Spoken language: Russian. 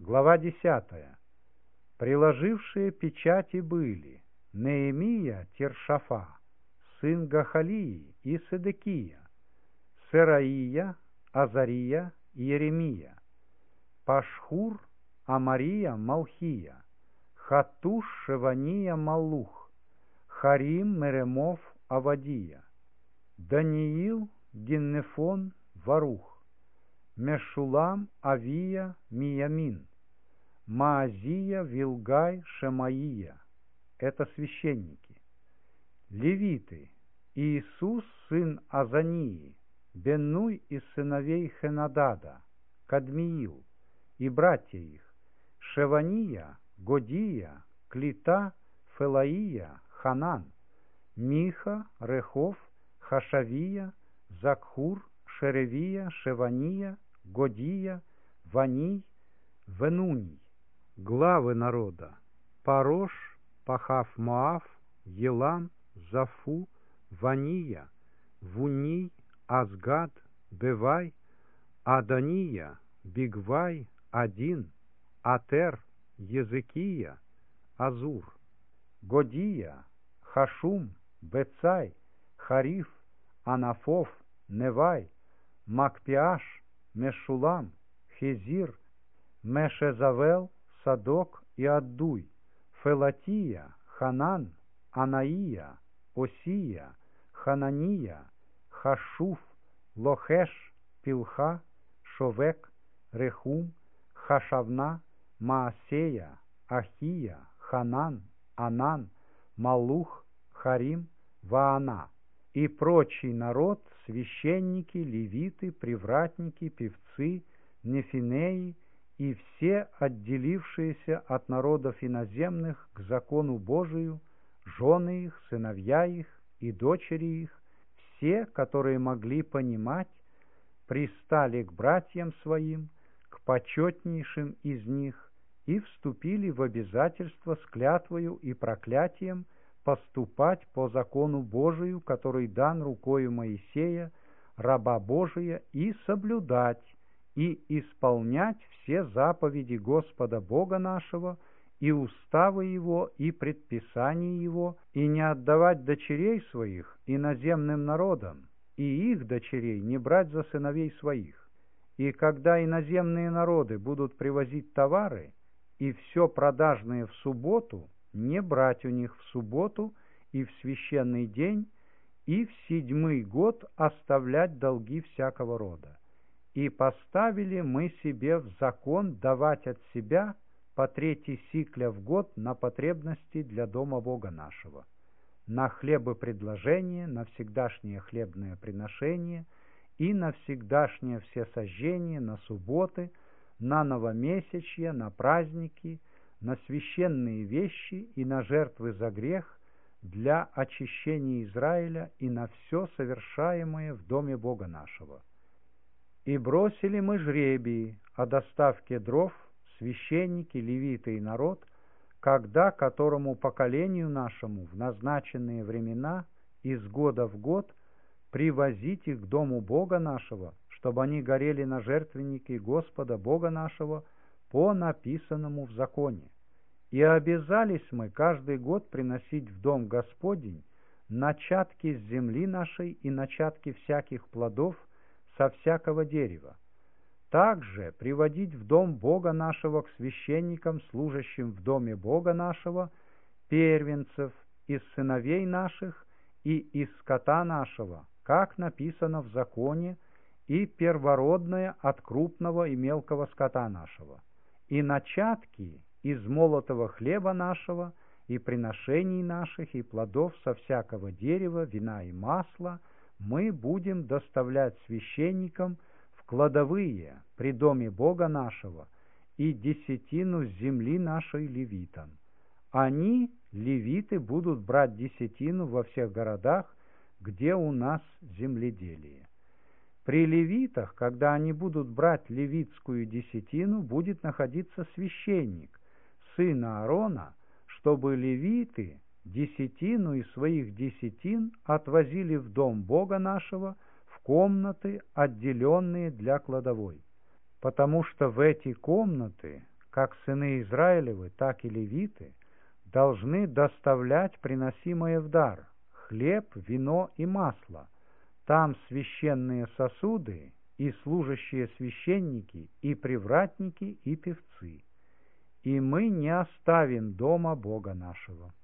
Глава 10. Приложившие печати были Неемия Тиршафа, сын Гахалии и Седекия, Сераия, Азария и Иеремия, Пашхур, Амария, Малхия, Хатуш, Шевания, Малух, Харим, Меремов, Авадия, Даниил, Гиннефон, Варух, Мешулам, Авия, Миямин, Маазия, Вилгай, Шемаия. Это священники. Левиты: Иисус, сын Азании, Беннуй из сыновей Хенадада, Кадмиил и братья их, Шевания, Годия, Клита, Фелаия, Ханан, Миха, Рехов, Хашавия, Закхур, Шеревия, Шевания, Годия, Ваний, Венуний. Главы народа: Парош, Пахав-Моав, Елам, Зафу, Вания, Вуний, Азгад, Бевай, Адония, Бигвай, Один, Атер, Езекия, Азур, Годия, Хашум, Бецай, Хариф, Анафов, Невай, Макпиаш, Мешулам, Хезир, Мешезавел, Садок и Аддуй, Фелатия, Ханан, Анаия, Осия, Ханания, Хашуф, Лохеш, Пилха, Шовек, Рехум, Хашавна, Маасея, Ахия, Ханан, Анан, Малух, Харим, Ваана и прочий народ, священники, левиты, привратники, певцы, нефинеи и все отделившиеся от народов иноземных к закону Божию, жены их, сыновья их и дочери их, все, которые могли понимать, пристали к братьям своим, к почетнейшим из них, и вступили в обязательство с клятвою и проклятием поступать по закону Божию, который дан рукою Моисея, раба Божия, и соблюдать и исполнять все заповеди Господа Бога нашего, и уставы Его, и предписания Его, и не отдавать дочерей своих иноземным народам, и их дочерей не брать за сыновей своих. И когда иноземные народы будут привозить товары, и все продажное в субботу, не брать у них в субботу и в священный день, и в 7-й год оставлять долги всякого рода. И поставили мы себе в закон давать от себя по 3 сикля в год на потребности для дома Бога нашего, на хлебопредложение, на всегдашнее хлебное приношение и на всегдашнее всесожжение, на субботы, на новомесячья, на праздники, на священные вещи и на жертвы за грех для очищения Израиля и на все совершаемое в доме Бога нашего. И бросили мы жребии о доставке дров, священники, левиты и народ, когда которому поколению нашему в назначенные времена из года в год привозить их к дому Бога нашего, чтобы они горели на жертвеннике Господа Бога нашего по написанному в законе. И обязались мы каждый год приносить в дом Господень начатки с земли нашей и начатки всяких плодов со всякого дерева. Также приводить в дом Бога нашего к священникам, служащим в доме Бога нашего, первенцев из сыновей наших и из скота нашего, как написано в законе, и первородное от крупного и мелкого скота нашего, и начатки из молотого хлеба нашего, и приношений наших, и плодов со всякого дерева, вина и масла мы будем доставлять священникам в кладовые при доме Бога нашего, и 10 с земли нашей левитам. Они, левиты, будут брать 10 во всех городах, где у нас земледелие. При левитах, когда они будут брать левитскую 10, будет находиться священник, сын Аарона, чтобы левиты 10 из своих 10 отвозили в дом Бога нашего, в комнаты, отделенные для кладовой. Потому что в эти комнаты как сыны Израилевы, так и левиты, должны доставлять приносимое в дар хлеб, вино и масло. Там священные сосуды и служащие священники, и привратники, и певцы. И мы не оставим дома Бога нашего».